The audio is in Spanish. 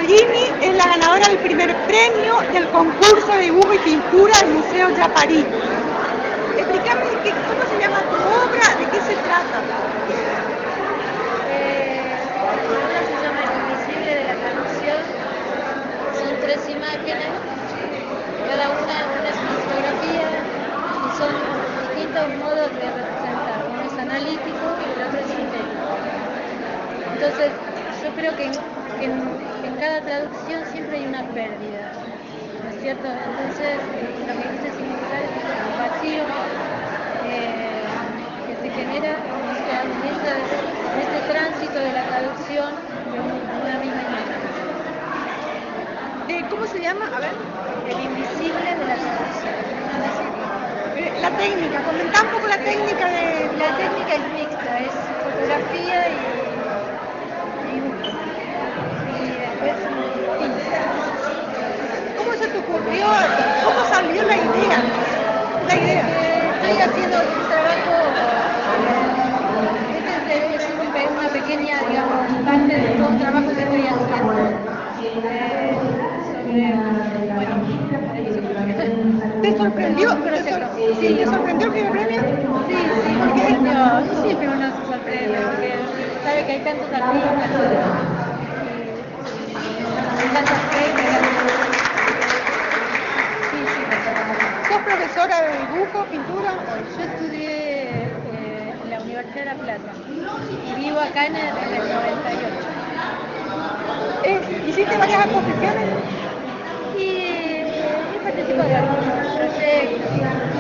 Pasolini es la ganadora del primer premio del concurso de dibujo y pintura del Museo Yaparí. Explícame cómo se llama tu obra, de qué se trata. La obra se llama El invisible de la traducción. Son 3 imágenes, cada una es una fotografía y son distintos modos de representar. Uno es analítico y el otro es sintético. Entonces, yo creo que en cada traducción siempre hay una pérdida, ¿no es cierto? Entonces, lo que quise significar es el vacío que se genera en este tránsito de la traducción de una misma imagen. ¿Cómo se llama? A ver. El invisible de la traducción. La técnica, comentá un poco la técnica de... La técnica es mixta, es fotografía y dibujo. Y después pinta. ¿Cómo se te ocurrió? ¿Cómo salió la idea? Estoy haciendo un trabajo, este es una pequeña, digamos, parte de todo un trabajo que estoy haciendo ¿Te sorprendió? Sí, ¿Te sorprendió el primer premio? Sí, porque siempre uno se sorprende, porque sabe que hay tantos artistas y tantos premios. ¿Sos profesora de dibujo, pintura? Yo estudié en la Universidad de La Plata y vivo acá en el 98. ¿Hiciste varias exposiciones? Y he participado de algunos proyectos.